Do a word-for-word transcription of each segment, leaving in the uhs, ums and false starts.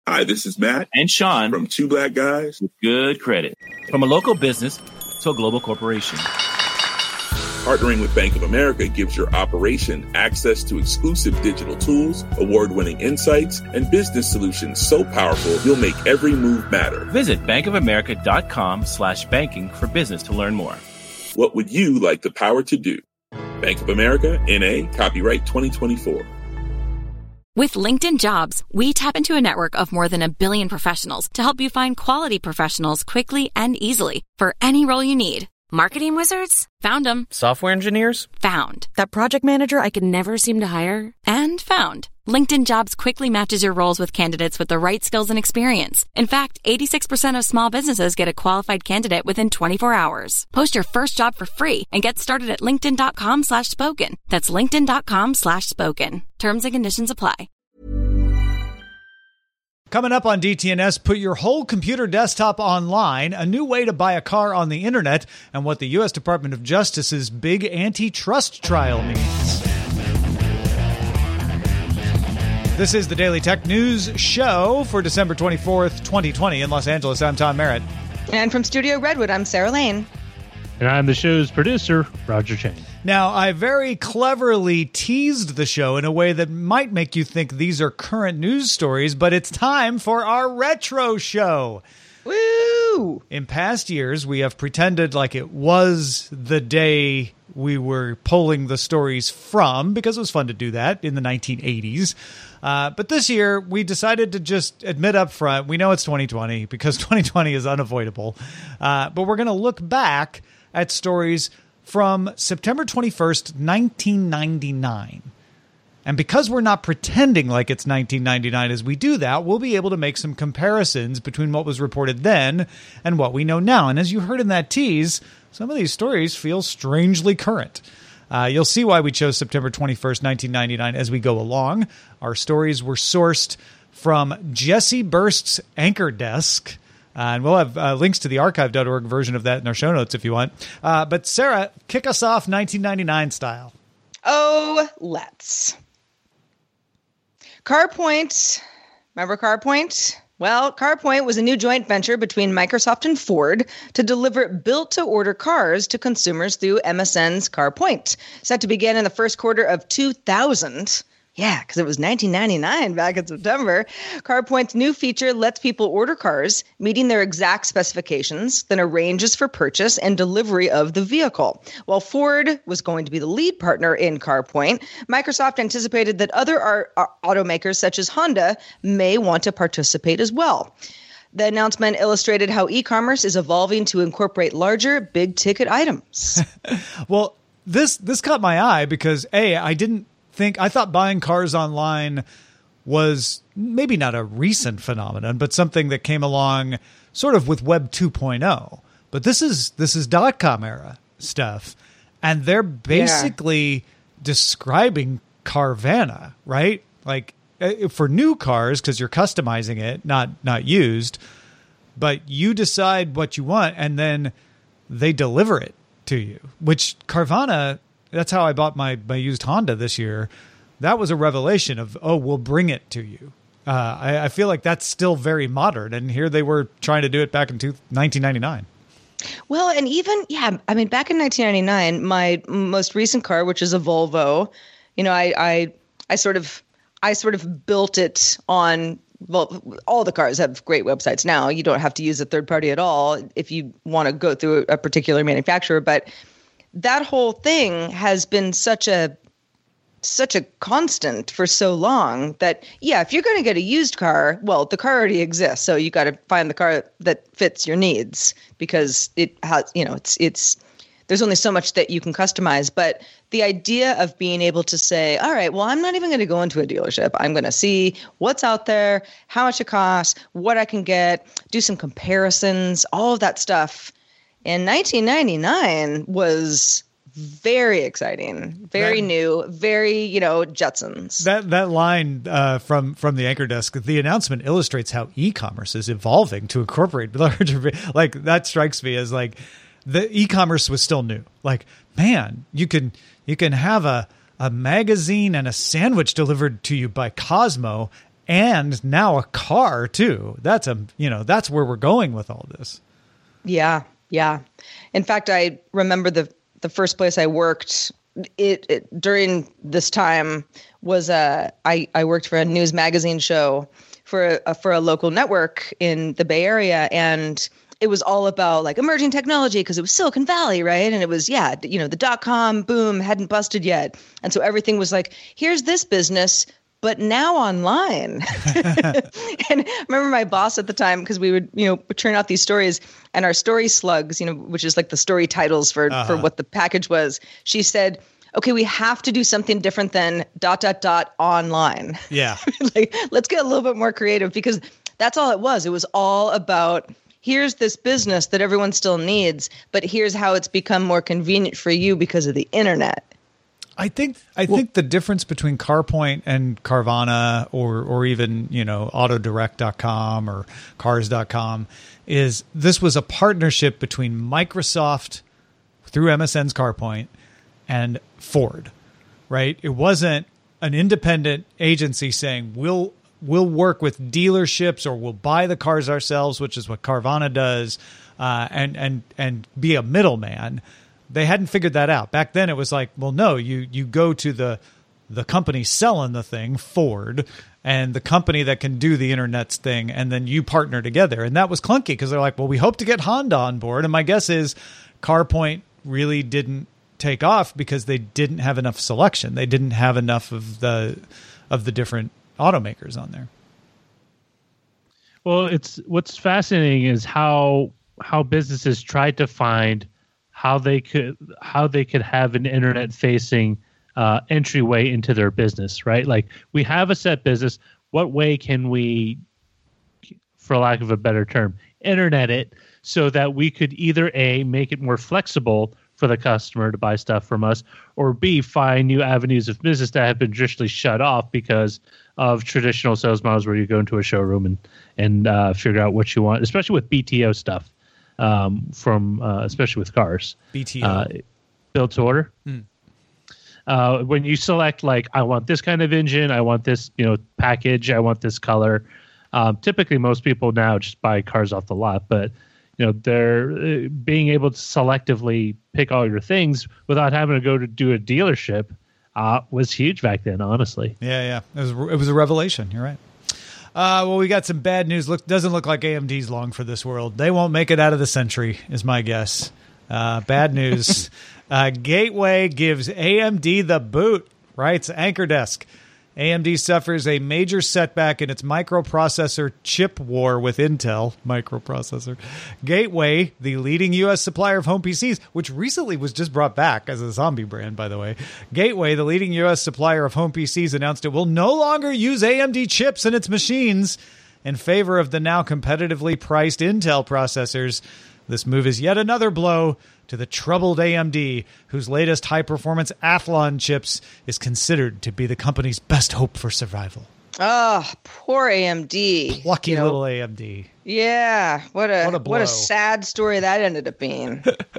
Hi, this is Matt and Sean from Two Black Guys with Good Credit. From a local business to a global corporation. Partnering with Bank of America gives your operation access to exclusive digital tools, award-winning insights, and business solutions so powerful you'll make every move matter. Visit bankofamerica.com slash banking for business to learn more. What would you like the power to do? Bank of America, N A, copyright twenty twenty-four. With LinkedIn Jobs, we tap into a network of more than a billion professionals to help you find quality professionals quickly and easily for any role you need. Marketing wizards? Found them. Software engineers? Found. That project manager I could never seem to hire? And found. LinkedIn Jobs quickly matches your roles with candidates with the right skills and experience. In fact, eighty-six percent of small businesses get a qualified candidate within twenty-four hours. Post your first job for free and get started at linkedin.com slash spoken. That's linkedin.com slash spoken. Terms and conditions apply. Coming up on D T N S, put your whole computer desktop online, a new way to buy a car on the internet, and what the U S Department of Justice's big antitrust trial means. This is the Daily Tech News Show for December twenty-fourth, twenty twenty in Los Angeles. I'm Tom Merritt. And from Studio Redwood, I'm Sarah Lane. And I'm the show's producer, Roger Chang. Now, I very cleverly teased the show in a way that might make you think these are current news stories, but it's time for our retro show. Woo! In past years, we have pretended like it was the day we were pulling the stories from, because it was fun to do that in the nineteen eighties. Uh, but this year, we decided to just admit up front, we know it's twenty twenty, because twenty twenty is unavoidable. Uh, but we're going to look back at stories from September twenty-first, nineteen ninety-nine. And because we're not pretending like it's nineteen ninety-nine as we do that, we'll be able to make some comparisons between what was reported then and what we know now. And as you heard in that tease, some of these stories feel strangely current. Uh, you'll see why we chose September twenty-first, nineteen ninety-nine as we go along. Our stories were sourced from Jesse Burst's Anchor Desk. Uh, and we'll have uh, links to the archive dot org version of that in our show notes if you want. Uh, but Sarah, kick us off nineteen ninety-nine style. Oh, let's. CarPoint. Remember CarPoint? Well, CarPoint was a new joint venture between Microsoft and Ford to deliver built-to-order cars to consumers through M S N's CarPoint. Set to begin in the first quarter of two thousand. Yeah, because it was nineteen ninety-nine back in September. CarPoint's new feature lets people order cars, meeting their exact specifications, then arranges for purchase and delivery of the vehicle. While Ford was going to be the lead partner in CarPoint, Microsoft anticipated that other ar- ar- automakers such as Honda may want to participate as well. The announcement illustrated how e-commerce is evolving to incorporate larger, big-ticket items. Well, this this caught my eye because, A, I didn't think I thought buying cars online was maybe not a recent phenomenon, but something that came along sort of with Web two point oh. But this is this is dot-com era stuff, and they're basically yeah. describing Carvana, right? Like for new cars, because you're customizing it, not not used, but you decide what you want, and then they deliver it to you. Which Carvana. That's how I bought my, my used Honda this year. That was a revelation of, oh, we'll bring it to you. Uh, I, I feel like that's still very modern. And here they were trying to do it back in two, nineteen ninety-nine. Well, and even, yeah, I mean, back in nineteen ninety-nine, my most recent car, which is a Volvo, you know, I, I, I sort of, I sort of built it on, well, all the cars have great websites now. You don't have to use a third party at all if you want to go through a particular manufacturer. But that whole thing has been such a such a constant for so long that, yeah, if you're going to get a used car, well, the car already exists. So you got to find the car that fits your needs because it has, you know, it's it's there's only so much that you can customize. But the idea of being able to say, all right, well, I'm not even going to go into a dealership. I'm going to see what's out there, how much it costs, what I can get, do some comparisons, all of that stuff. In nineteen ninety-nine was very exciting, very that, new, very, you know, Jetsons. That that line uh, from from the Anchor Desk, the announcement illustrates how e-commerce is evolving to incorporate larger. Like that strikes me as like the e-commerce was still new. Like, man, you can you can have a a magazine and a sandwich delivered to you by Cosmo and now a car too. That's a, you know, that's where we're going with all this. Yeah. Yeah. In fact, I remember the, the first place I worked it, it during this time was, uh, I, I worked for a news magazine show for a, for a local network in the Bay Area. And it was all about like emerging technology because it was Silicon Valley, right? And it was, yeah, you know, the dot-com boom hadn't busted yet. And so everything was like, here's this business, but now online. And I remember my boss at the time, because we would, you know, turn out these stories, and our story slugs, you know, which is like the story titles for, uh-huh. for what the package was. She said, okay, we have to do something different than dot, dot, dot online. Yeah. Like, let's get a little bit more creative, because that's all it was. It was all about, here's this business that everyone still needs, but here's how it's become more convenient for you because of the internet. I think I well, think the difference between CarPoint and Carvana, or or even, you know, auto direct dot com or cars dot com, is this was a partnership between Microsoft through M S N's CarPoint and Ford, right? It wasn't an independent agency saying we'll we'll work with dealerships or we'll buy the cars ourselves, which is what Carvana does, uh, and and and be a middleman. They hadn't figured that out. Back then it was like, well, no, you you go to the the company selling the thing, Ford, and the company that can do the internet's thing, and then you partner together. And that was clunky because they're like, well, we hope to get Honda on board. And my guess is CarPoint really didn't take off because they didn't have enough selection. They didn't have enough of the of the different automakers on there. Well, it's what's fascinating is how how businesses tried to find how they could how they could have an internet facing uh, entryway into their business, right? Like, we have a set business. What way can we, for lack of a better term, internet it so that we could either A, make it more flexible for the customer to buy stuff from us, or B, find new avenues of business that have been traditionally shut off because of traditional sales models where you go into a showroom and and uh, figure out what you want, especially with B T O stuff. Um, from uh, especially with cars, B T O, uh, build to order. Mm. Uh, when you select, like, I want this kind of engine, I want this, you know, package, I want this color. Um, typically, most people now just buy cars off the lot, but you know, they're uh, being able to selectively pick all your things without having to go to do a dealership uh, was huge back then. Honestly, yeah, yeah, it was it was a revelation. You're right. Uh, well, we got some bad news. Look, doesn't look like A M D's long for this world. They won't make it out of the century, is my guess. Uh, bad news. uh, Gateway gives A M D the boot, writes Anchor Desk. A M D suffers a major setback in its microprocessor chip war with Intel. Microprocessor. Gateway, the leading U S supplier of home P Cs, which recently was just brought back as a zombie brand, by the way. Gateway, the leading U S supplier of home P Cs, announced it will no longer use A M D chips in its machines in favor of the now competitively priced Intel processors. This move is yet another blow to the troubled A M D, whose latest high-performance Athlon chips is considered to be the company's best hope for survival. Oh, poor A M D. Plucky you know, little A M D. Yeah, what a what a, what a sad story that ended up being.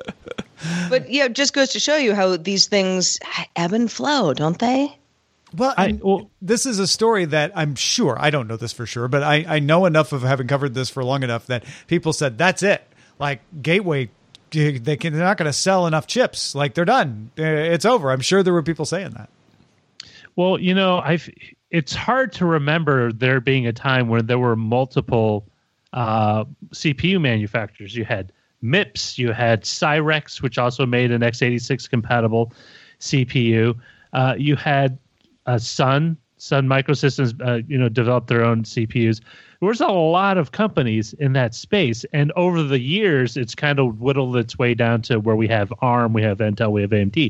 But yeah, it just goes to show you how these things ebb and flow, don't they? Well, I, well, this is a story that I'm sure, I don't know this for sure, but I, I know enough of having covered this for long enough that people said, that's it. Like, Gateway, they can, they're not going to sell enough chips. Like, they're done. It's over. I'm sure there were people saying that. Well, you know, I've it's hard to remember there being a time when there were multiple uh, C P U manufacturers. You had MIPS, you had Cyrex, which also made an x eighty-six compatible C P U. Uh, you had uh, Sun, Sun Microsystems, uh, you know, developed their own C P Us. There was a lot of companies in that space, and over the years, it's kind of whittled its way down to where we have ARM, we have Intel, we have A M D.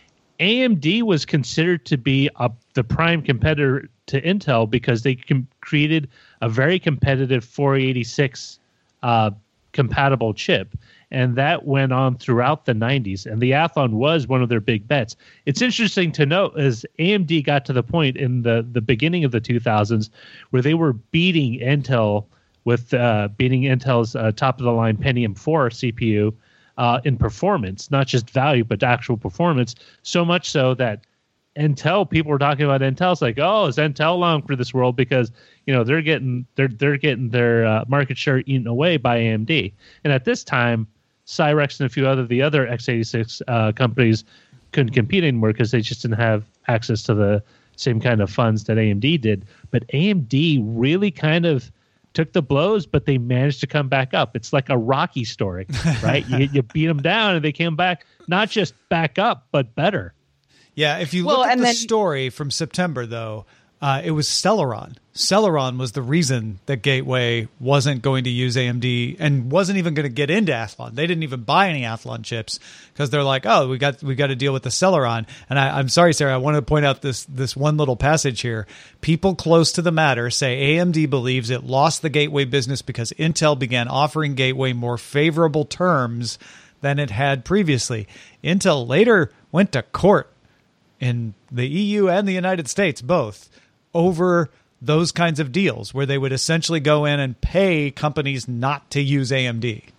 A M D was considered to be a, the prime competitor to Intel because they com- created a very competitive four eighty-six uh, compatible chip, and that went on throughout the nineties, and the Athlon was one of their big bets. It's interesting to note as A M D got to the point in the, the beginning of the two thousands where they were beating Intel with uh, beating Intel's uh, top-of-the-line Pentium four C P U uh, in performance, not just value, but actual performance, so much so that Intel, people were talking about Intel. It's like, oh, is Intel long for this world? Because, you know, they're getting they're they're getting their uh, market share eaten away by A M D. And at this time, Cyrex and a few other the other x eighty-six uh, companies couldn't compete anymore because they just didn't have access to the same kind of funds that A M D did. But A M D really kind of took the blows, but they managed to come back up. It's like a Rocky story, right? you, you beat them down and they came back, not just back up, but better. Yeah, if you well, look at and the then, story from September, though, uh, it was Celeron. Celeron was the reason that Gateway wasn't going to use A M D and wasn't even going to get into Athlon. They didn't even buy any Athlon chips because they're like, oh, we got we got to deal with the Celeron. And I, I'm sorry, Sarah, I want to point out this this one little passage here. People close to the matter say A M D believes it lost the Gateway business because Intel began offering Gateway more favorable terms than it had previously. Intel later went to court in the E U and the United States, both, over those kinds of deals where they would essentially go in and pay companies not to use A M D.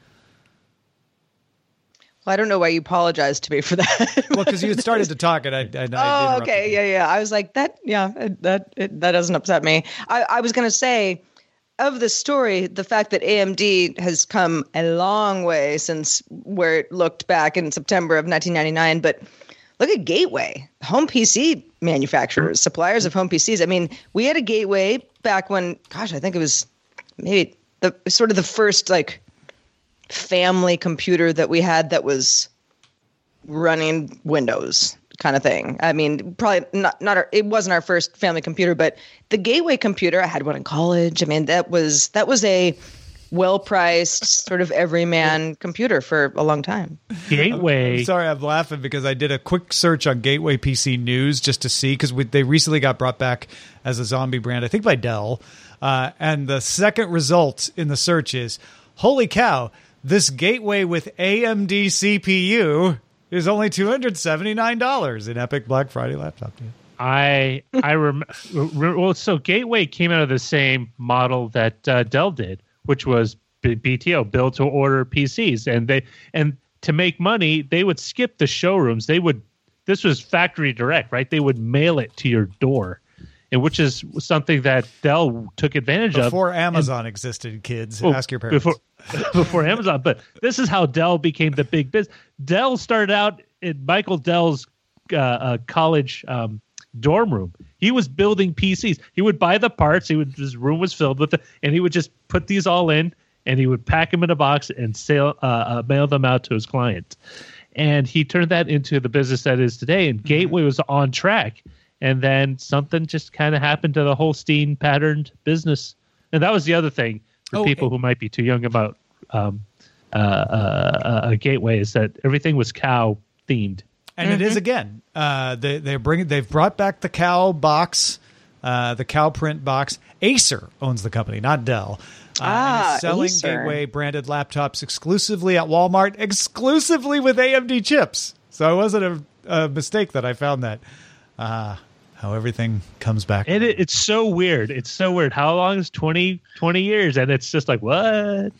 Well, I don't know why you apologized to me for that. Well, because you had started to talk and I, I, I oh, okay. Yeah, yeah. I was like, that, yeah, that it, that doesn't upset me. I, I was going to say, of the story, the fact that A M D has come a long way since where it looked back in September of nineteen ninety-nine, but look at Gateway, home P C manufacturers, suppliers of home P Cs. I mean, we had a Gateway back when, gosh, I think it was maybe the sort of the first like family computer that we had that was running Windows kind of thing. I mean, probably not, not our, it wasn't our first family computer, but the Gateway computer, I had one in college. I mean, that was, that was a well-priced sort of everyman computer for a long time. Gateway. I'm sorry, I'm laughing because I did a quick search on Gateway P C News just to see, because they recently got brought back as a zombie brand, I think by Dell. Uh, and the second result in the search is, holy cow, this Gateway with A M D C P U is only two hundred seventy-nine dollars in Epic Black Friday laptop deal. I I remember. Well, so Gateway came out of the same model that uh, Dell did, which was B T O, build to order P Cs, and they and to make money, they would skip the showrooms. They would. This was factory direct, right? They would mail it to your door, and which is something that Dell took advantage before of before Amazon and, existed. Kids, well, ask your parents. Before, before Amazon, but this is how Dell became the big business. Dell started out in Michael Dell's uh, uh, college um, dorm room. He was building P Cs. He would buy the parts. He would his room was filled with it, and he would just put these all in, and he would pack them in a box and sell, uh, uh, mail them out to his clients. And he turned that into the business that is today. And Gateway was on track, and then something just kind of happened to the Holstein patterned business. And that was the other thing for oh, people who might be too young about um, uh, uh, uh, Gateway is that everything was cow themed. And mm-hmm. it is again. Uh, they they bring they've brought back the cow box, uh, the cow print box. Acer owns the company, not Dell. Uh, ah, and is selling Acer. Gateway branded laptops exclusively at Walmart, exclusively with A M D chips. So it wasn't a, a mistake that I found that. Uh, how everything comes back. And it, it's so weird. It's so weird. How long is twenty, twenty years? And it's just like, what?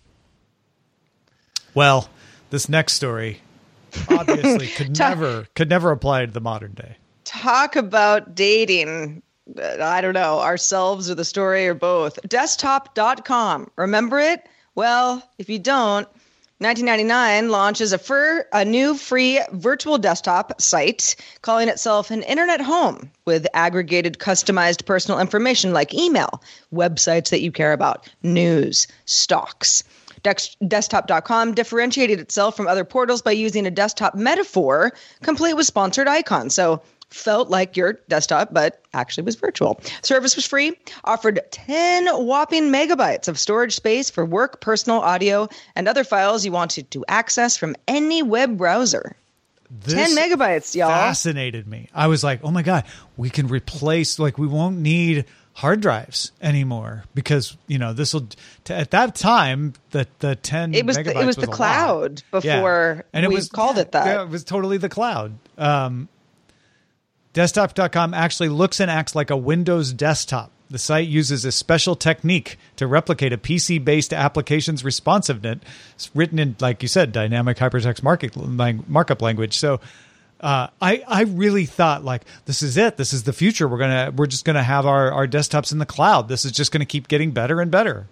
Well, this next story obviously could Talk, never could never apply to the modern day. Talk about dating. I don't know, ourselves or the story or both. Desktop dot com. Remember it? Well, if you don't, nineteen ninety-nine launches a, fur, a new free virtual desktop site calling itself an internet home with aggregated customized personal information like email, websites that you care about, news, stocks. Desktop dot com differentiated itself from other portals by using a desktop metaphor complete with sponsored icons. So felt like your desktop, but actually was virtual. Service was free, offered ten whopping megabytes of storage space for work, personal audio, and other files you wanted to access from any web browser. This ten megabytes, y'all. Fascinated me. I was like, oh my God, we can replace, like, we won't need hard drives anymore because, you know, this will, t- at that time, the, the ten it was megabytes the, it was, was the a cloud lot. before yeah. and it we was, called yeah, it that. Yeah, it was totally the cloud. Um, Desktop dot com actually looks and acts like a Windows desktop. The site uses a special technique to replicate a P C-based application's responsiveness. It's written in, like you said, dynamic hypertext market, markup language. So Uh, I, I really thought like, this is it. This is the future. We're going to, we're just going to have our, our desktops in the cloud. This is just going to keep getting better and better.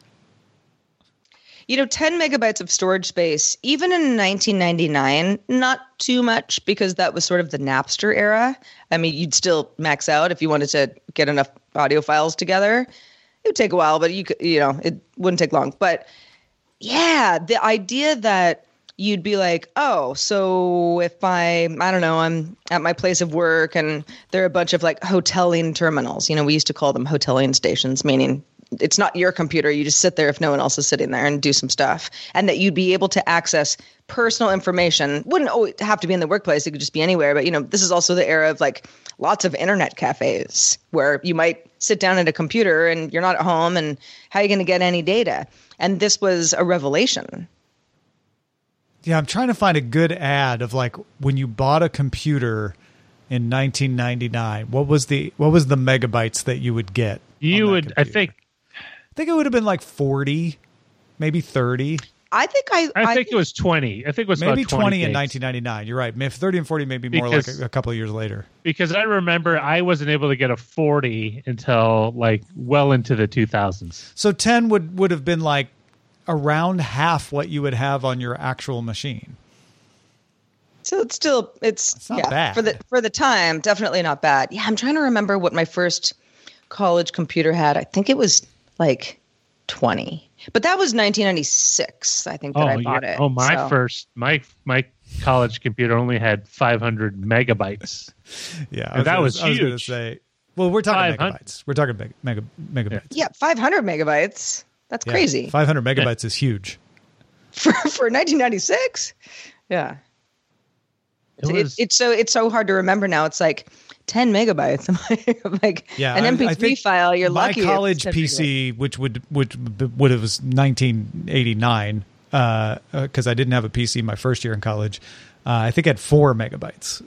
You know, ten megabytes of storage space, even in nineteen ninety-nine, not too much because that was sort of the Napster era. I mean, you'd still max out if you wanted to get enough audio files together. It would take a while, but you could, you know, it wouldn't take long. But yeah, the idea that you'd be like, oh, so if I, I don't know, I'm at my place of work and there are a bunch of like hoteling terminals. You know, we used to call them hoteling stations, meaning it's not your computer. You just sit there if no one else is sitting there and do some stuff. And that you'd be able to access personal information. Wouldn't always have to be in the workplace. It could just be anywhere. But, you know, this is also the era of like lots of internet cafes where you might sit down at a computer and you're not at home. And how are you going to get any data? And this was a revelation. Yeah, I'm trying to find a good ad of like when you bought a computer in nineteen ninety-nine. What was the what was the megabytes that you would get? You would, computer? I think. I think it would have been like forty, maybe thirty. I think I. I, I think it was twenty. I think it was maybe about twenty, twenty in gigs. nineteen ninety-nine. You're right. If thirty and forty, maybe more Because- like a, a couple of years later. Because I remember I wasn't able to get a forty until like well into the two thousands. So ten would, would have been like around half what you would have on your actual machine. So it's still it's, It's not yeah, bad. for the for the time, definitely not bad. Yeah, I'm trying to remember what my first college computer had. I think it was like twenty, but that was nineteen ninety-six. I think that Oh, I bought yeah. it. oh, my so. first my my college computer only had five hundred megabytes. Yeah, I And that gonna- was I was going to huge. say. Well, we're talking five hundred. megabytes. We're talking meg, mega, megabytes. Yeah, five hundred megabytes. That's Yeah, crazy five hundred megabytes is huge. for for nineteen ninety-six. Yeah, It It- was- it's so it's so hard to remember now. It's like ten megabytes. I'm like Yeah, an I- M P three I think file. You're my lucky. it's college ten P megabytes. C, which would which would have was nineteen eighty-nine, because uh, uh, I didn't have a P C my first year in college. Uh, I think it had four megabytes.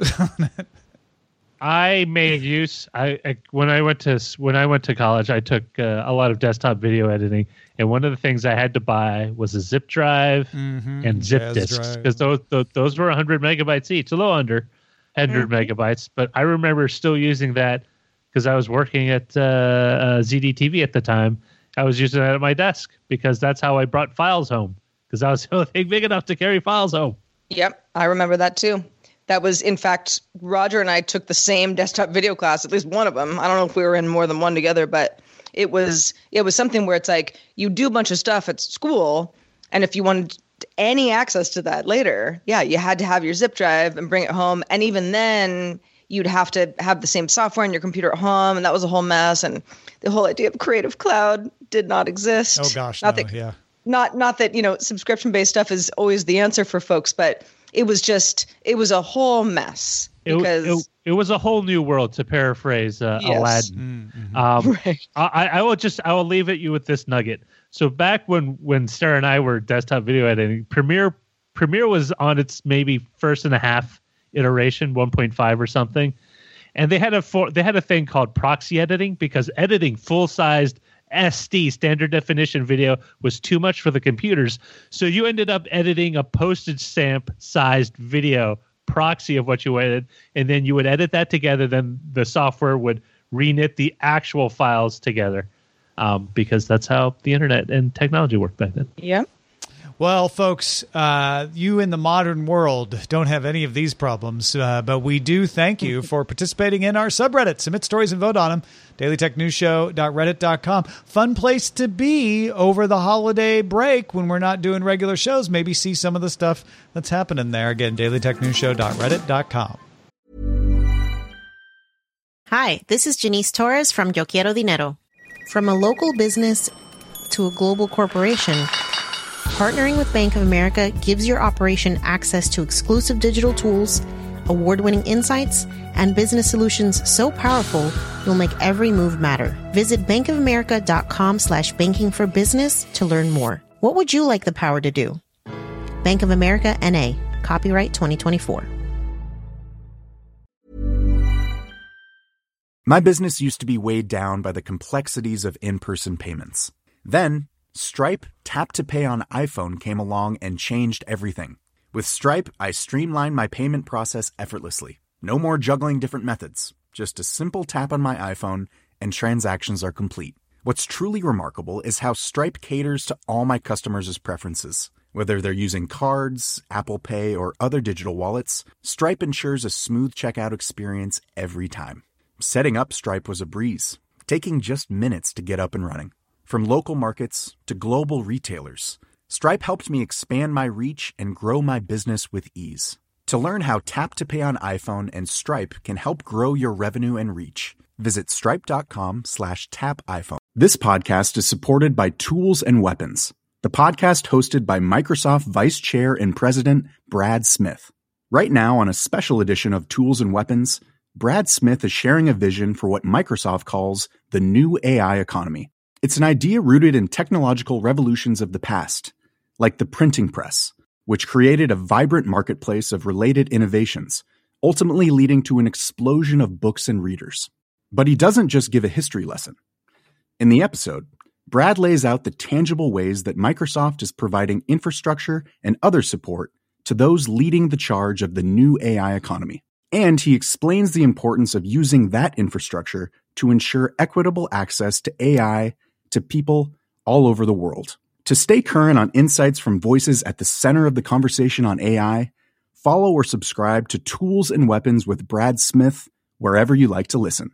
I made use. I, I when I went to when I went to college, I took uh, a lot of desktop video editing, and one of the things I had to buy was a zip drive and zip Jazz disks drive. because those, those those were one hundred megabytes each, a little under one hundred megabytes. But I remember still using that because I was working at uh, uh, Z D T V at the time. I was using that at my desk because that's how I brought files home because I was the only thing big enough to carry files home. Yep, I remember that too. That was, in fact, Roger and I took the same desktop video class, at least one of them. I don't know if we were in more than one together, but it was it was something where it's like you do a bunch of stuff at school, and if you wanted any access to that later, yeah, you had to have your zip drive and bring it home. And even then, you'd have to have the same software on your computer at home, and that was a whole mess. And the whole idea of Creative Cloud did not exist. Oh gosh, not no, that, yeah. Not not that, you know, subscription-based stuff is always the answer for folks, but it was just, it was a whole mess It, because it, it was a whole new world, to paraphrase uh, Yes. Aladdin. Mm-hmm. Um, Right. I, I will just I will leave it you with this nugget. So back when when Sarah and I were desktop video editing, Premiere Premiere was on its maybe first and a half iteration, one point five or something, and they had a for, they had a thing called proxy editing because editing full sized S D standard definition video was too much for the computers. So you ended up editing a postage stamp sized video proxy of what you edited, and then you would edit that together. Then the software would reknit the actual files together, um, because that's how the internet and technology worked back then. Yep. Well, folks, uh, you in the modern world don't have any of these problems, uh, but we do thank you for participating in our subreddit. Submit stories and vote on them. daily tech news show dot reddit dot com. Fun place to be over the holiday break when we're not doing regular shows. Maybe see some of the stuff that's happening there. Again, daily tech news show dot reddit dot com. Hi, this is Janice Torres from Yo Quiero Dinero. From a local business to a global corporation, partnering with Bank of America gives your operation access to exclusive digital tools, award-winning insights, and business solutions so powerful you'll make every move matter. Visit bankofamerica.com slash banking for business to learn more. What would you like the power to do? Bank of America, N A. Copyright twenty twenty-four. My business used to be weighed down by the complexities of in-person payments. Then, Stripe Tap to Pay on iPhone came along and changed everything. With Stripe, I streamlined my payment process effortlessly. No more juggling different methods. Just a simple tap on my iPhone and transactions are complete. What's truly remarkable is how Stripe caters to all my customers' preferences. Whether they're using cards, Apple Pay, or other digital wallets, Stripe ensures a smooth checkout experience every time. Setting up Stripe was a breeze, taking just minutes to get up and running. From local markets to global retailers, Stripe helped me expand my reach and grow my business with ease. To learn how Tap to Pay on iPhone and Stripe can help grow your revenue and reach, visit stripe.com slash tap iPhone. This podcast is supported by Tools and Weapons, the podcast hosted by Microsoft Vice Chair and President Brad Smith. Right now, on a special edition of Tools and Weapons, Brad Smith is sharing a vision for what Microsoft calls the new A I economy. It's an idea rooted in technological revolutions of the past, like the printing press, which created a vibrant marketplace of related innovations, ultimately leading to an explosion of books and readers. But he doesn't just give a history lesson. In the episode, Brad lays out the tangible ways that Microsoft is providing infrastructure and other support to those leading the charge of the new A I economy. And he explains the importance of using that infrastructure to ensure equitable access to A I to people all over the world. To stay current on insights from voices at the center of the conversation on A I, follow or subscribe to Tools and Weapons with Brad Smith wherever you like to listen.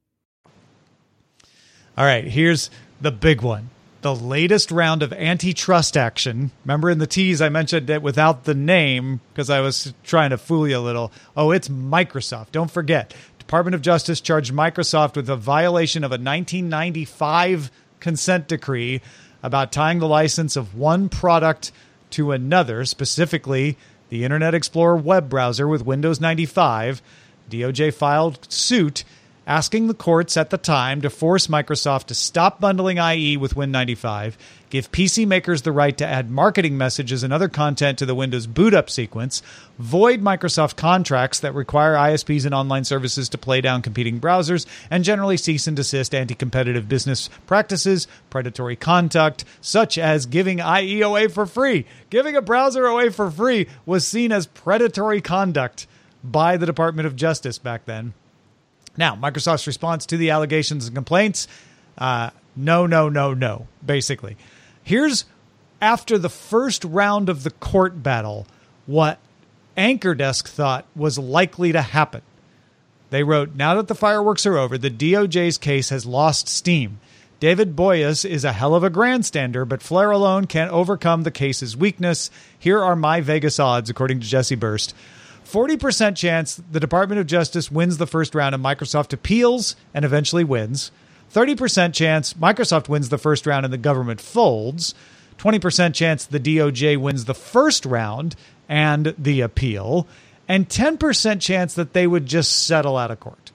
All right, here's the big one. The latest round of antitrust action. Remember in the tease I mentioned it without the name because I was trying to fool you a little. Oh, it's Microsoft. Don't forget. Department of Justice charged Microsoft with a violation of a nineteen ninety-five consent decree about tying the license of one product to another, specifically the Internet Explorer web browser with Windows ninety-five. D O J filed suit asking the courts at the time to force Microsoft to stop bundling I E with Win ninety-five, give P C makers the right to add marketing messages and other content to the Windows boot-up sequence, void Microsoft contracts that require I S Ps and online services to play down competing browsers, and generally cease and desist anti-competitive business practices, predatory conduct, such as giving I E away for free. Giving a browser away for free was seen as predatory conduct by the Department of Justice back then. Now, Microsoft's response to the allegations and complaints, uh, no, no, no, no, basically. Here's, after the first round of the court battle, what Anchor Desk thought was likely to happen. They wrote, now that the fireworks are over, the D O J's case has lost steam. David Boies is a hell of a grandstander, but flair alone can't overcome the case's weakness. Here are my Vegas odds, according to Jesse Burst. forty percent chance the Department of Justice wins the first round and Microsoft appeals and eventually wins. thirty percent chance Microsoft wins the first round and the government folds. twenty percent chance the D O J wins the first round and the appeal. And ten percent chance that they would just settle out of court.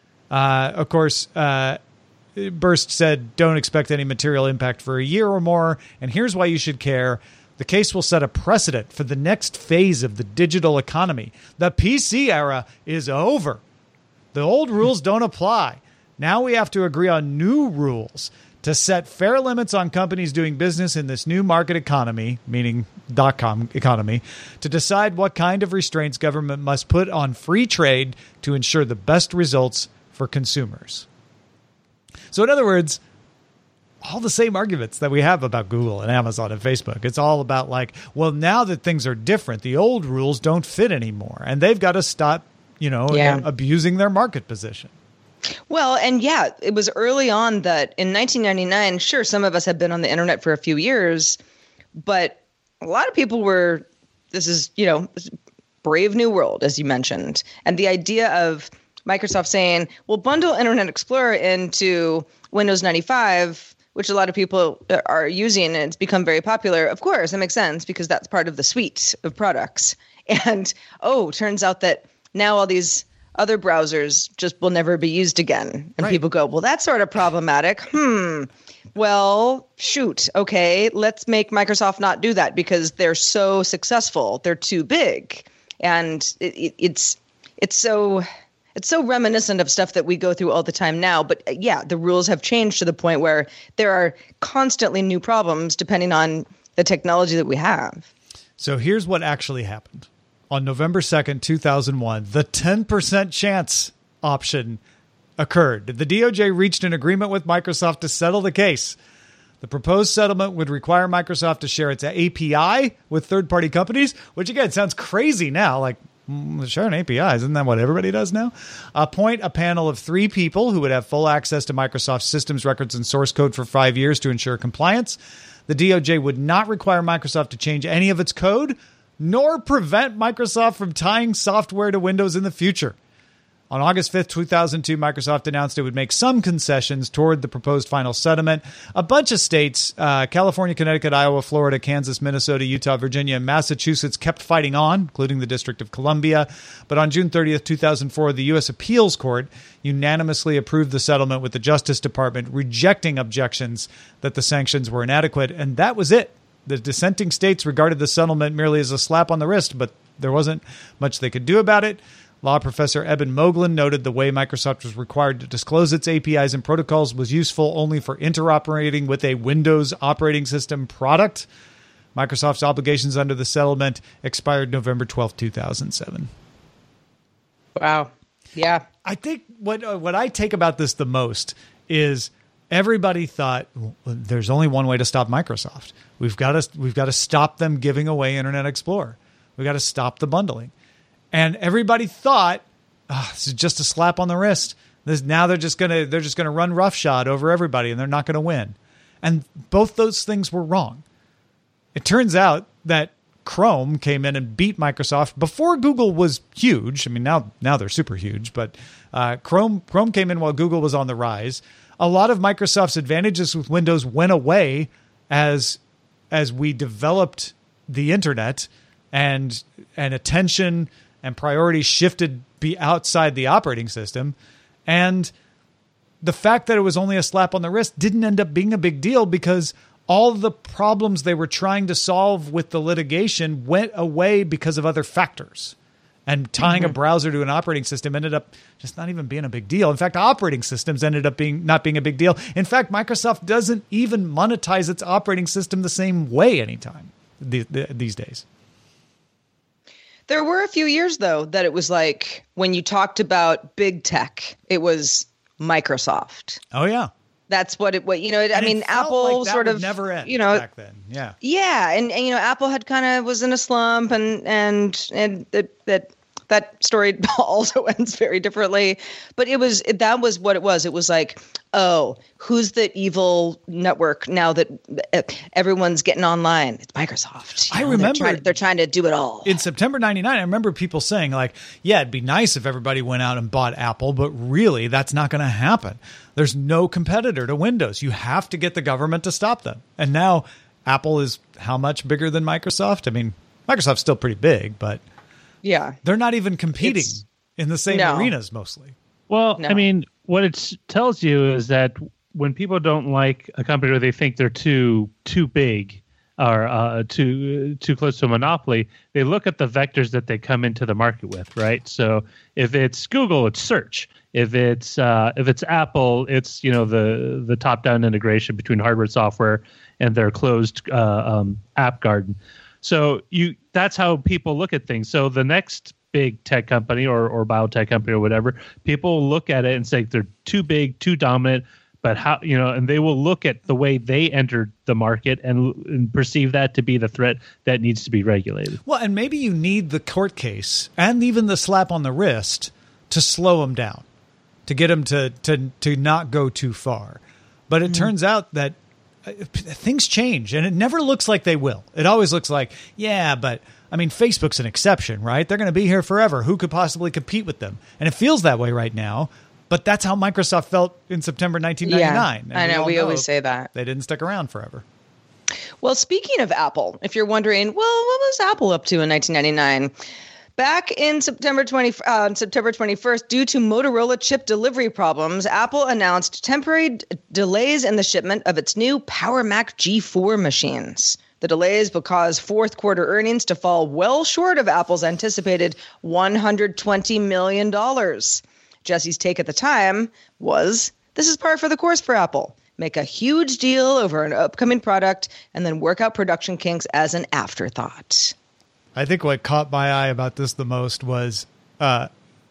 Uh, of course, uh, Burst said, don't expect any material impact for a year or more. And here's why you should care. The case will set a precedent for the next phase of the digital economy. The P C era is over. The old rules don't apply. Now we have to agree on new rules to set fair limits on companies doing business in this new market economy, meaning dot-com economy, to decide what kind of restraints government must put on free trade to ensure the best results for consumers. So in other words, all the same arguments that we have about Google and Amazon and Facebook. It's all about like, well, now that things are different, the old rules don't fit anymore, and they've got to stop, you know, yeah. abusing their market position. Well, and yeah, it was early on that in nineteen ninety-nine, sure, some of us had been on the internet for a few years, but a lot of people were, this is, you know, brave new world, as you mentioned. And the idea of Microsoft saying, well, bundle Internet Explorer into Windows ninety-five, which a lot of people are using, and it's become very popular. Of course, that makes sense because that's part of the suite of products. And, oh, turns out that now all these other browsers just will never be used again. And right. People go, well, that's sort of problematic. Hmm. Well, shoot. Okay, let's make Microsoft not do that because they're so successful. They're too big. And it, it, it's it's so... It's so reminiscent of stuff that we go through all the time now. But yeah, the rules have changed to the point where there are constantly new problems depending on the technology that we have. So here's what actually happened. on November second, two thousand one, the ten percent chance option occurred. The D O J reached an agreement with Microsoft to settle the case. The proposed settlement would require Microsoft to share its A P I with third-party companies, which, again, sounds crazy now. Like, mm, sharing A P Is, isn't that what everybody does now? Appoint a panel of three people who would have full access to Microsoft's systems, records, and source code for five years to ensure compliance. The D O J would not require Microsoft to change any of its code, nor prevent Microsoft from tying software to Windows in the future. On August fifth, two thousand two, Microsoft announced it would make some concessions toward the proposed final settlement. A bunch of states, uh, California, Connecticut, Iowa, Florida, Kansas, Minnesota, Utah, Virginia, and Massachusetts, kept fighting on, including the District of Columbia. But on June thirtieth, two thousand four, the U S Appeals Court unanimously approved the settlement with the Justice Department, rejecting objections that the sanctions were inadequate. And that was it. The dissenting states regarded the settlement merely as a slap on the wrist, but there wasn't much they could do about it. Law professor Eben Moglen noted the way Microsoft was required to disclose its A P Is and protocols was useful only for interoperating with a Windows operating system product. Microsoft's obligations under the settlement expired November twelfth, two thousand seven. Wow. Yeah. I think what uh, what I take about this the most is everybody thought, well, there's only one way to stop Microsoft. We've got to we've got to stop them giving away Internet Explorer. We've got to stop the bundling. And everybody thought, oh, this is just a slap on the wrist. This, now they're just gonna they're just gonna run roughshod over everybody, and they're not gonna win. And both those things were wrong. It turns out that Chrome came in and beat Microsoft before Google was huge. I mean, now now they're super huge, but uh, Chrome Chrome came in while Google was on the rise. A lot of Microsoft's advantages with Windows went away as as we developed the internet, and and attention and priorities shifted be outside the operating system. And the fact that it was only a slap on the wrist didn't end up being a big deal because all the problems they were trying to solve with the litigation went away because of other factors. And tying mm-hmm. a browser to an operating system ended up just not even being a big deal. In fact, operating systems ended up being not being a big deal. In fact, Microsoft doesn't even monetize its operating system the same way anytime the, the, these days. There were a few years, though, that it was like when you talked about big tech, it was Microsoft. Oh, yeah. That's what it was. You know, it, I And mean, it felt Apple like that sort would of never end you know, back then. Yeah. Yeah. And, and you know, Apple had kind of was in a slump, and and and that that that story also ends very differently. But it was that was what it was. It was like, oh, who's the evil network now that everyone's getting online? It's Microsoft. You I know, remember they're trying, they're trying to do it all. In September ninety-nine, I remember people saying, like, yeah, it'd be nice if everybody went out and bought Apple, but really that's not going to happen. There's no competitor to Windows. You have to get the government to stop them. And now Apple is how much bigger than Microsoft? I mean, Microsoft's still pretty big, but yeah, they're not even competing It's, in the same no. arenas mostly. Well, No. I mean, what it tells you is that when people don't like a company or they think they're too too big or uh, too too close to a monopoly, they look at the vectors that they come into the market with, right? So if it's Google, it's search. If it's uh, if it's Apple, it's you know the the top down integration between hardware and software and their closed uh, um, app garden. So you that's how people look at things. So the next big tech company or, or biotech company or whatever, people look at it and say they're too big, too dominant, but how, you know, and they will look at the way they entered the market and, and perceive that to be the threat that needs to be regulated. Well, and maybe you need the court case and even the slap on the wrist to slow them down, to get them to, to, to not go too far. But it mm. turns out that things change, and it never looks like they will. It always looks like, yeah, but I mean, Facebook's an exception, right? They're going to be here forever. Who could possibly compete with them? And it feels that way right now, but that's how Microsoft felt in September nineteen ninety-nine. Yeah, I know. We, we always say that. They didn't stick around forever. Well, speaking of Apple, if you're wondering, well, what was Apple up to in nineteen ninety-nine? Back in September twentieth, uh, September twenty-first, due to Motorola chip delivery problems, Apple announced temporary d- delays in the shipment of its new Power Mac G four machines. The delays will cause fourth quarter earnings to fall well short of Apple's anticipated one hundred twenty million dollars. Jesse's take at the time was, this is par for the course for Apple. Make a huge deal over an upcoming product and then work out production kinks as an afterthought. I think what caught my eye about this the most was uh,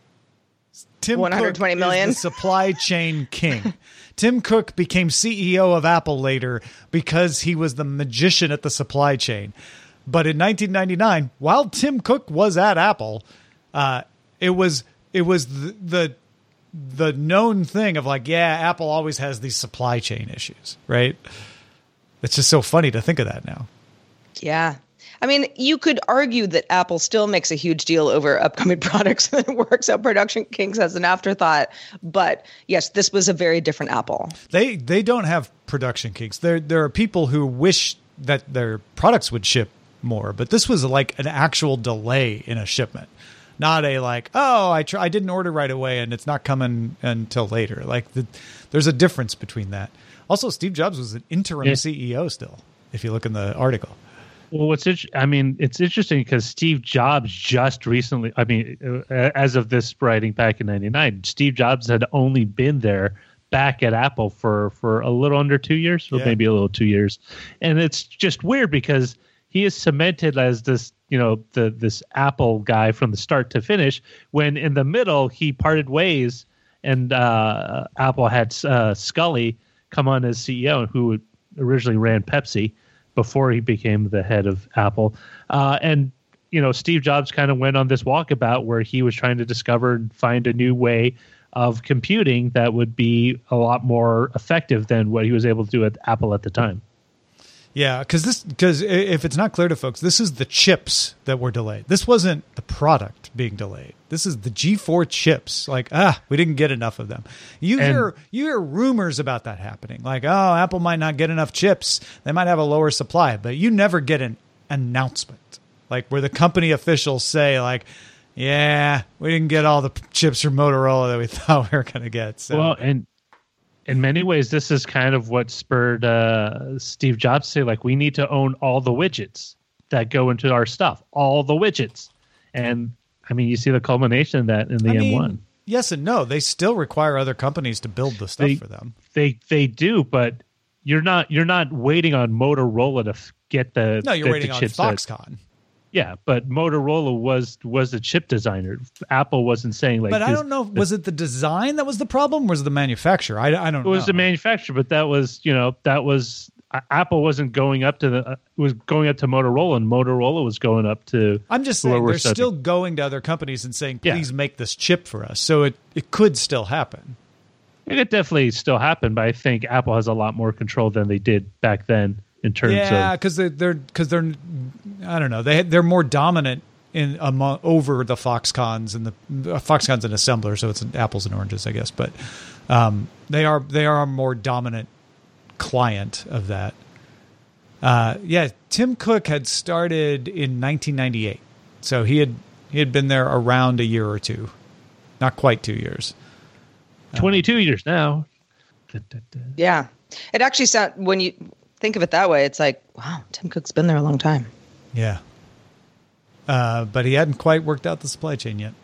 Tim one hundred twenty Cook million. is the supply chain king. Tim Cook became C E O of Apple later because he was the magician at the supply chain. But in nineteen ninety-nine, while Tim Cook was at Apple, uh, it was it was the, the the known thing of like, yeah, Apple always has these supply chain issues, right? It's just so funny to think of that now. Yeah. I mean, you could argue that Apple still makes a huge deal over upcoming products and it works out Production Kings as an afterthought. But yes, this was a very different Apple. They they don't have Production Kings. There there are people who wish that their products would ship more, but this was like an actual delay in a shipment. Not a like, oh, I try, I didn't order right away and it's not coming until later. Like the, there's a difference between that. Also, Steve Jobs was an interim Yeah. C E O still, if you look in the article. Well, what's it? I mean, it's interesting because Steve Jobs just recently, I mean, uh, as of this writing back in ninety-nine, Steve Jobs had only been there back at Apple for, for a little under two years, or Yeah. maybe a little two years. And it's just weird because he is cemented as this, you know, the this Apple guy from the start to finish, when in the middle he parted ways and uh, Apple had uh, Scully come on as C E O, who originally ran Pepsi before he became the head of Apple. Uh, and, you know, Steve Jobs kind of went on this walkabout where he was trying to discover and find a new way of computing that would be a lot more effective than what he was able to do at Apple at the time. Yeah, because this because if it's not clear to folks, this is the chips that were delayed. This wasn't the product being delayed. This is the G four chips. Like, ah, we didn't get enough of them. You And- hear you hear rumors about that happening. Like, oh, Apple might not get enough chips. They might have a lower supply, but you never get an announcement like where the company officials say like, yeah, we didn't get all the chips from Motorola that we thought we were going to get. So. Well, and in many ways, this is kind of what spurred uh, Steve Jobs to say, like, we need to own all the widgets that go into our stuff, all the widgets. And I mean, you see the culmination of that in the I M mean, one. yes and no. They still require other companies to build the stuff They- for them. They they do, but you're not you're not waiting on Motorola to f- get the No, you're the, waiting the on chipset. Foxconn. Yeah, but Motorola was was the chip designer. Apple wasn't saying like. But I this- don't know. Was it the design that was the problem, or was it the manufacturer? I, I don't It know. was the manufacturer, but that was you know that was uh, Apple wasn't going up to the uh, was going up to Motorola, and Motorola was going up to. I'm just saying lower they're subject. still going to other companies and saying, Yeah. please make this chip for us. So it, it could still happen. It could definitely still happen, but I think Apple has a lot more control than they did back then in terms Yeah, of. because they're they're because they're I don't know they they're more dominant in among over the Foxcons and the uh, Foxcons and assembler, so it's apples and oranges, I guess. But um, they are they are a more dominant client of that. Uh, yeah, Tim Cook had started in nineteen ninety-eight, so he had he had been there around a year or two, not quite two years. twenty-two years now. Yeah. It actually sound when you think of it that way, it's like, wow, Tim Cook's been there a long time. Yeah. Uh, but he hadn't quite worked out the supply chain yet.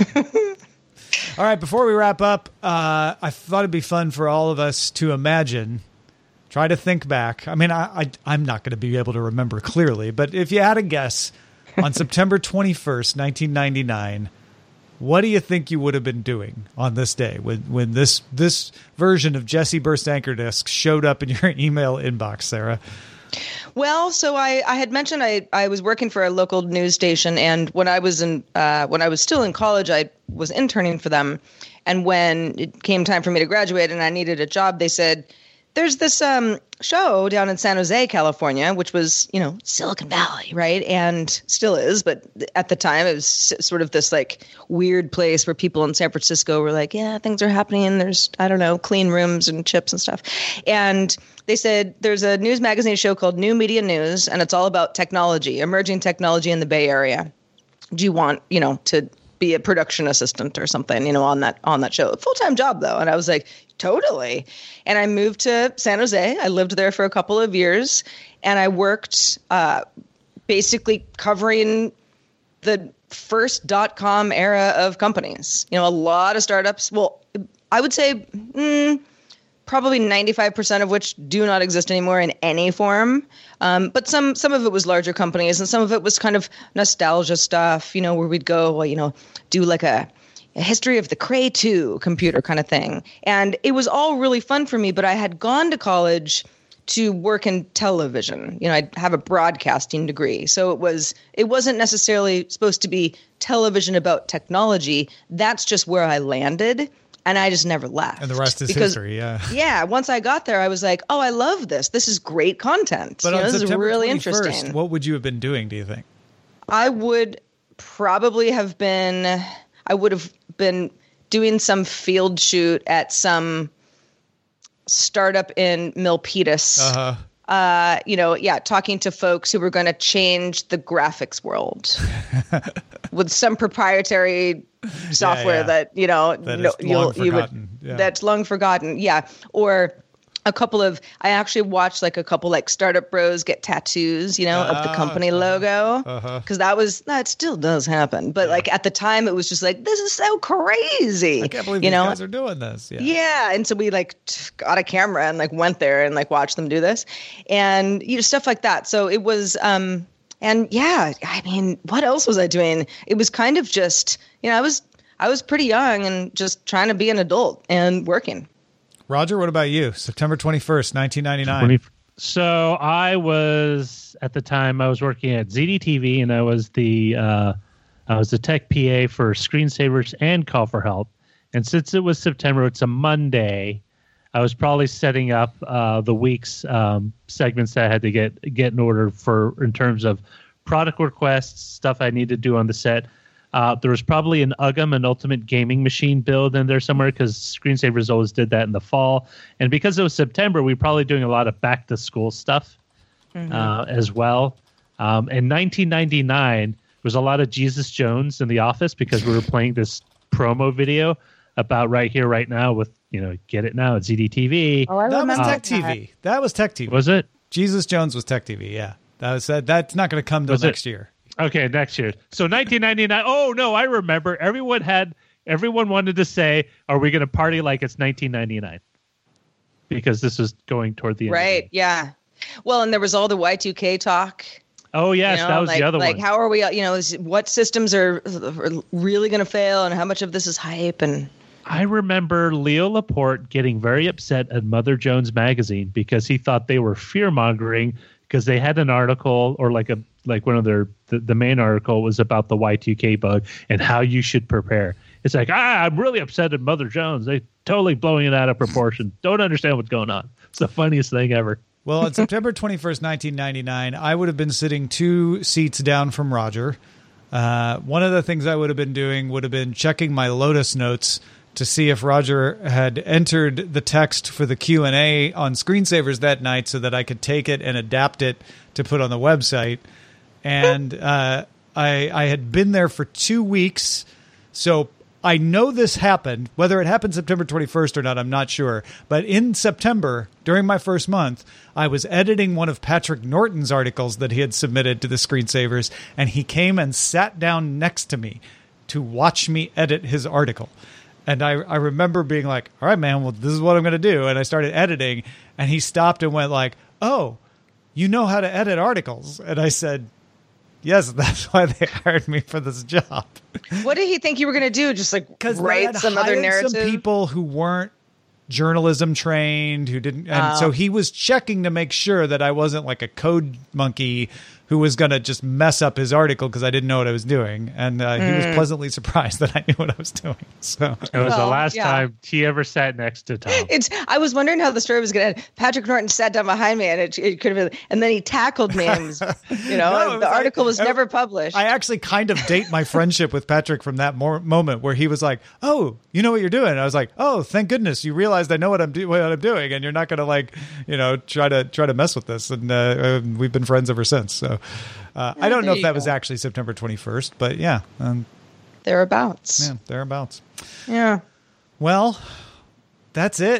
All right, before we wrap up, uh, I thought it'd be fun for all of us to imagine, try to think back. I mean, I, I, I'm not going to be able to remember clearly, but if you had a guess on September twenty-first, nineteen ninety-nine, what do you think you would have been doing on this day when, when this this version of Jesse Burst Anchor Disc showed up in your email inbox, Sarah? Well, so I, I had mentioned I, I was working for a local news station, and when I was in uh, when I was still in college, I was interning for them. And when it came time for me to graduate and I needed a job, they said, "There's this um, show down in San Jose, California, which was, you know, Silicon Valley, right? And still is, but at the time it was sort of this like weird place where people in San Francisco were like, yeah, things are happening. There's, I don't know, clean rooms and chips and stuff." And they said, there's a news magazine show called New Media News, and it's all about technology, emerging technology in the Bay Area. Do you want, you know, to be a production assistant or something, you know, on that on that show? A full-time job, though. And I was like, totally. And I moved to San Jose. I lived there for a couple of years, and I worked uh, basically covering the first dot-com era of companies. You know, a lot of startups. Well, I would say mm, probably ninety-five percent of which do not exist anymore in any form. Um, but some some of it was larger companies, and some of it was kind of nostalgia stuff, you know, where we'd go, well, you know, do like a, a history of the Cray two computer kind of thing. And it was all really fun for me, but I had gone to college to work in television. You know, I have a broadcasting degree. So it was it wasn't necessarily supposed to be television about technology. That's just where I landed. And I just never left. And the rest is because, history, yeah. Yeah, once I got there, I was like, oh, I love this. This is great content. But you on know, this September is really twenty-first, interesting. What would you have been doing, do you think? I would probably have been, I would have been doing some field shoot at some startup in Milpitas. Uh-huh. Uh, you know, yeah, talking to folks who were going to change the graphics world with some proprietary software yeah, yeah. that, you know, that no, is long you'll, you would, forgotten. Yeah. that's long forgotten. Yeah. Or a couple of, I actually watched like a couple like startup bros get tattoos, you know, uh, of the company uh, logo. Uh-huh. Cause that was, that still does happen. But yeah. like at the time it was just like, this is so crazy. I can't believe you these know? guys are doing this. Yeah. Yeah. And so we like t- got a camera and like went there and like watched them do this and you know, stuff like that. So it was, um, and yeah, I mean, what else was I doing? It was kind of just, you know, I was, I was pretty young and just trying to be an adult and working. Roger, what about you? September twenty-first, nineteen ninety-nine. twenty So I was, at the time, I was working at Z D T V, and I was the uh, I was the tech P A for Screensavers and Call for Help. And since it was September, it's a Monday, I was probably setting up uh, the week's um, segments that I had to get get in order for in terms of product requests, stuff I need to do on the set. Uh, there was probably an U G M, an Ultimate Gaming Machine build in there somewhere because Screensavers always did that in the fall. And because it was September, we were probably doing a lot of back-to-school stuff mm-hmm. uh, as well. Um, in nineteen ninety-nine, there was a lot of Jesus Jones in the office because we were playing this promo video about Right Here, Right Now with, you know, get it now at Z D T V. Oh, I that remember was Tech that. T V. That was Tech T V. Was it? Jesus Jones was Tech T V, yeah. That was that. That's not going to come till Was next it? year. Okay, next year. So nineteen ninety-nine. Oh, no, I remember. Everyone had, everyone wanted to say, are we going to party like it's nineteen ninety-nine? Because this was going toward the end. Right, yeah. Well, and there was all the Y two K talk. Oh, yes, you know, that was like, the other like one. Like, how are we, you know, is, what systems are really going to fail and how much of this is hype? And I remember Leo Laporte getting very upset at Mother Jones magazine because he thought they were fear-mongering because they had an article or like a like one of their the, the main article was about the Y two K bug and how you should prepare. It's like, ah, I'm really upset at Mother Jones. They totally blowing it out of proportion. Don't understand what's going on. It's the funniest thing ever. Well, on September twenty-first, nineteen ninety-nine, I would have been sitting two seats down from Roger. Uh, one of the things I would have been doing would have been checking my Lotus notes to see if Roger had entered the text for the Q and A on Screensavers that night so that I could take it and adapt it to put on the website. And uh, I, I had been there for two weeks, so I know this happened. Whether it happened September twenty-first or not, I'm not sure. But in September, during my first month, I was editing one of Patrick Norton's articles that he had submitted to the Screensavers, and he came and sat down next to me to watch me edit his article. And I, I remember being like, all right, man, well, this is what I'm going to do. And I started editing, and he stopped and went like, oh, you know how to edit articles. And I said, yes, that's why they hired me for this job. What did he think you were going to do? Just like write some other narrative? Some people who weren't journalism trained, who didn't. And Oh. so he was checking to make sure that I wasn't like a code monkey who was going to just mess up his article because I didn't know what I was doing. And uh, he was pleasantly surprised that I knew what I was doing. So It was the Well, last yeah. time he ever sat next to Tom. It's. I was wondering how the story was going to end. Patrick Norton sat down behind me, and it, it could have been. And then he tackled me. And was, you know, No, it the was like- article was I- never published. I actually kind of date my friendship with Patrick from that more moment where he was like, "Oh, you know what you're doing." And I was like, "Oh, thank goodness you realized I know what I'm do- what I'm doing, and you're not going to like, you know, try to try to mess with this." And uh, uh, we've been friends ever since. So uh, I don't know there if you that was go. actually September twenty-first, but yeah, um, Thereabouts. yeah, thereabouts. Yeah. Well, that's it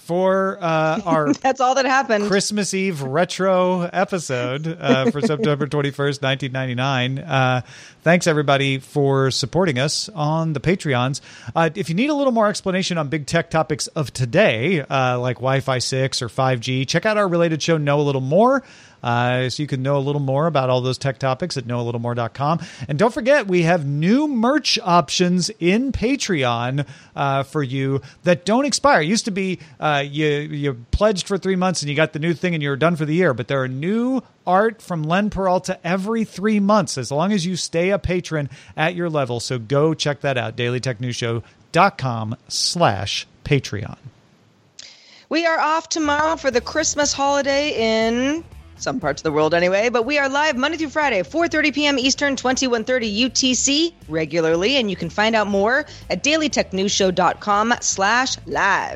for uh, our That's all that happened. Christmas Eve retro episode uh, for September twenty-first, nineteen ninety-nine. Uh, thanks, everybody, for supporting us on the Patreons. Uh, if you need a little more explanation on big tech topics of today, uh, like Wi-Fi six or five G, check out our related show, Know a Little More. Uh, so you can know a little more about all those tech topics at know a little more dot com. And don't forget, we have new merch options in Patreon uh, for you that don't expire. It used to be uh, you you pledged for three months and you got the new thing and you're done for the year. But there are new art from Len Peralta every three months, as long as you stay a patron at your level. So go check that out, dailytechnewsshow.com slash Patreon. We are off tomorrow for the Christmas holiday in some parts of the world anyway, but we are live Monday through Friday, four thirty p.m. Eastern, twenty-one thirty U T C regularly, and you can find out more at dailytechnewsshow.com slash live.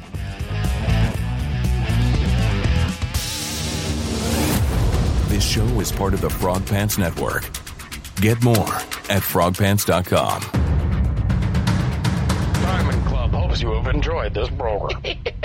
This show is part of the Frog Pants Network. Get more at frog pants dot com. Diamond Club hopes you have enjoyed this program.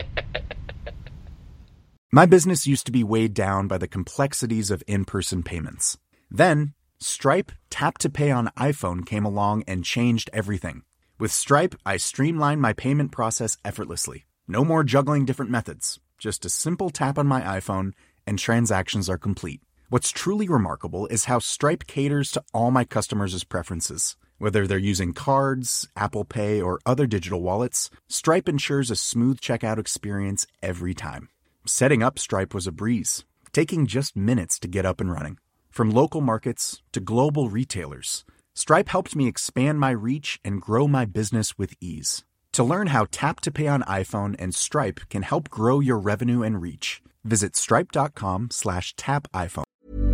My business used to be weighed down by the complexities of in-person payments. Then, Stripe Tap to Pay on iPhone came along and changed everything. With Stripe, I streamlined my payment process effortlessly. No more juggling different methods. Just a simple tap on my iPhone and transactions are complete. What's truly remarkable is how Stripe caters to all my customers' preferences. Whether they're using cards, Apple Pay, or other digital wallets, Stripe ensures a smooth checkout experience every time. Setting up Stripe was a breeze, taking just minutes to get up and running. From local markets to global retailers, Stripe helped me expand my reach and grow my business with ease. To learn how Tap to Pay on iPhone and Stripe can help grow your revenue and reach, visit stripe.com slash tap iPhone.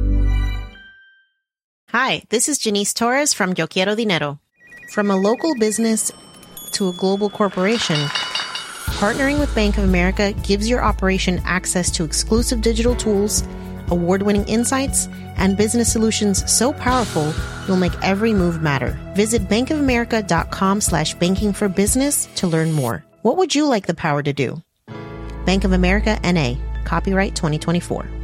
Hi, this is Janice Torres from Yo Quiero Dinero. From a local business to a global corporation, partnering with Bank of America gives your operation access to exclusive digital tools, award-winning insights, and business solutions so powerful you'll make every move matter. Visit bankofamerica.com slash banking for business to learn more. What would you like the power to do? Bank of America, N A. Copyright twenty twenty-four.